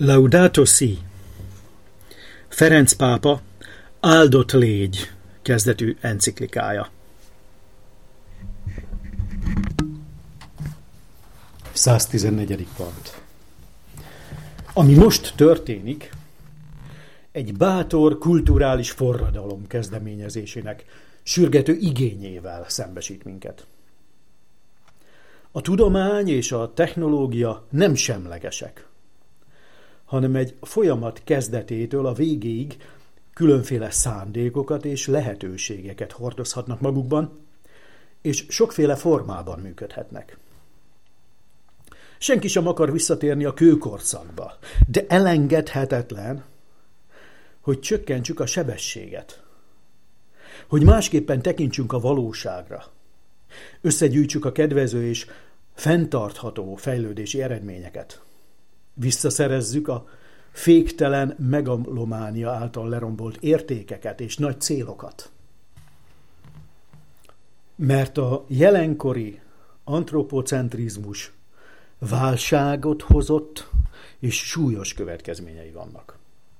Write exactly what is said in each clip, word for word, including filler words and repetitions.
Laudato si! Ferenc pápa áldott légy kezdetű enciklikája. száztizennegyedik pont. Ami most történik, egy bátor kulturális forradalom kezdeményezésének sürgető igényével szembesít minket. A tudomány és a technológia nem semlegesek, hanem egy folyamat kezdetétől a végéig különféle szándékokat és lehetőségeket hordozhatnak magukban, és sokféle formában működhetnek. Senki sem akar visszatérni a kőkorszakba, de elengedhetetlen, hogy csökkentsük a sebességet, hogy másképpen tekintsünk a valóságra, összegyűjtsük a kedvező és fenntartható fejlődési eredményeket, visszaszerezzük a féktelen megalománia által lerombolt értékeket és nagy célokat. Mert a jelenkori antropocentrizmus válságot hozott, és súlyos következményei vannak.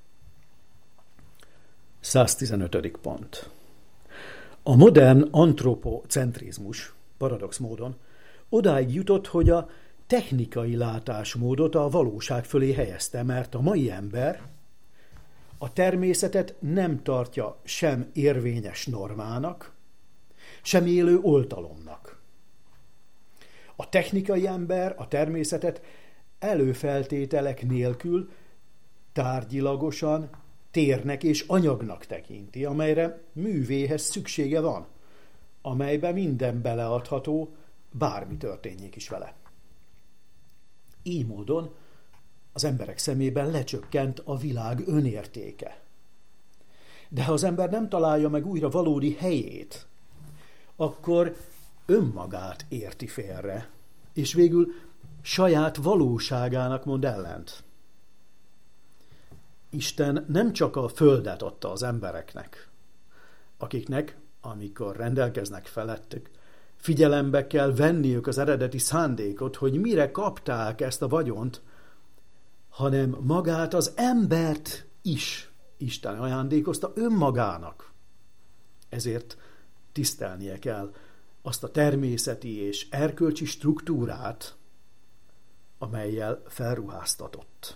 száztizenötödik pont. A modern antropocentrizmus paradox módon odáig jutott, hogy a technikai látásmódot a valóság fölé helyezte, mert a mai ember a természetet nem tartja sem érvényes normának, sem élő oltalomnak. A technikai ember a természetet előfeltételek nélkül tárgyilagosan térnek és anyagnak tekinti, amelyre művéhez szüksége van, amelybe minden beleadható, bármi történjék is vele. Így módon az emberek szemében lecsökkent a világ önértéke. De ha az ember nem találja meg újra valódi helyét, akkor önmagát érti félre, és végül saját valóságának mond ellent. Isten nem csak a földet adta az embereknek, akiknek, amikor rendelkeznek felettük, figyelembe kell venniük az eredeti szándékot, hogy mire kapták ezt a vagyont, hanem magát az embert is Isten ajándékozta önmagának. Ezért tisztelnie kell azt a természeti és erkölcsi struktúrát, amellyel felruháztatott.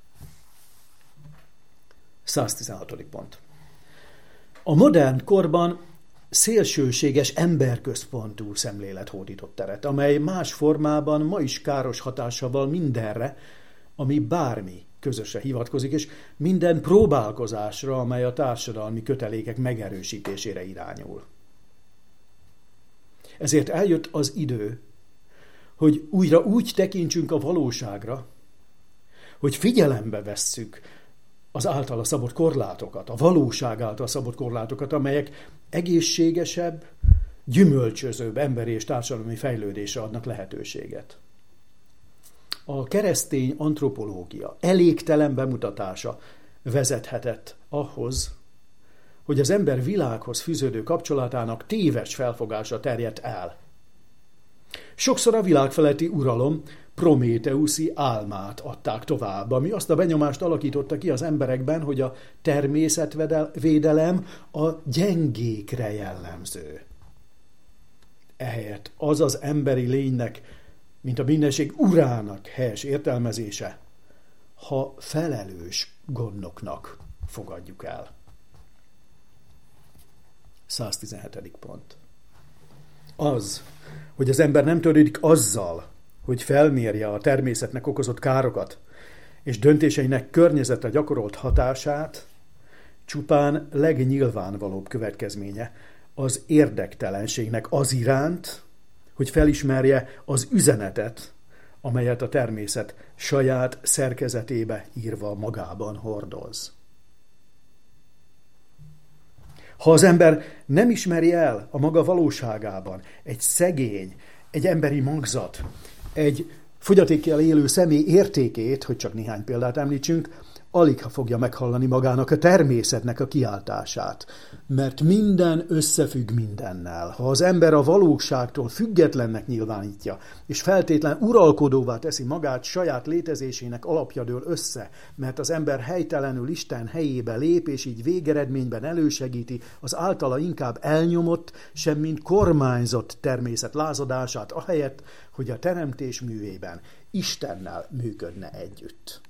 száztizenhatodik pont. A modern korban szélsőséges emberközpontú szemlélet hódított teret, amely más formában ma is káros hatással mindenre, ami bármi közösre hivatkozik, és minden próbálkozásra, amely a társadalmi kötelékek megerősítésére irányul. Ezért eljött az idő, hogy újra úgy tekintsünk a valóságra, hogy figyelembe vesszük az általa szabott korlátokat, a valóság által szabott korlátokat, amelyek egészségesebb, gyümölcsözőbb emberi és társadalmi fejlődésre adnak lehetőséget. A keresztény antropológia elégtelen bemutatása vezethetett ahhoz, hogy az ember világhoz fűződő kapcsolatának téves felfogása terjedt el. Sokszor a világ feletti uralom prométeuszi álmát adták tovább, ami azt a benyomást alakította ki az emberekben, hogy a természetvédelem a gyengékre jellemző. Ehelyett az az emberi lénynek, mint a mindenség urának helyes értelmezése, ha felelős gondnoknak fogadjuk el. száztizenhetedik pont. Az, hogy az ember nem törődik azzal, hogy felmérje a természetnek okozott károkat, és döntéseinek környezetre gyakorolt hatását, csupán legnyilvánvalóbb következménye az érdektelenségnek az iránt, hogy felismerje az üzenetet, amelyet a természet saját szerkezetébe írva magában hordoz. Ha az ember nem ismeri el a maga valóságában egy szegény, egy emberi magzat, egy fogyatékkel élő személy értékét, hogy csak néhány példát említsünk, alig ha fogja meghallani magának a természetnek a kiáltását, mert minden összefügg mindennel. Ha az ember a valóságtól függetlennek nyilvánítja, és feltétlen uralkodóvá teszi magát, saját létezésének alapja dől össze, mert az ember helytelenül Isten helyébe lép, és így végeredményben elősegíti az általa inkább elnyomott, semmint kormányzott természet lázadását, ahelyett, hogy a teremtés művében Istennel működne együtt.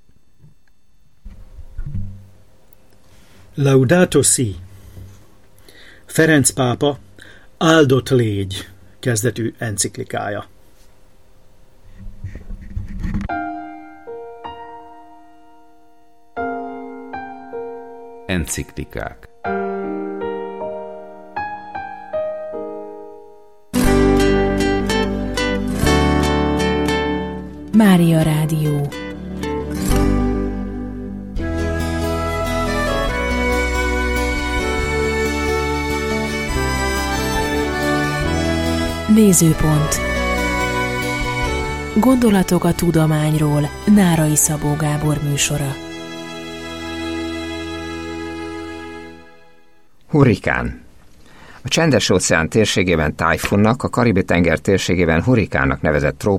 Laudato Si. Ferenc pápa áldott légy kezdetű enciklikája. Enciklikák. Mária Rádió. Nézőpont. Gondolatok a tudományról. Nárai Szabó Gábor műsora. Hurrikán. A Csendes-óceán térségében tájfunnak, a Karibi-tenger térségében hurrikánnak nevezett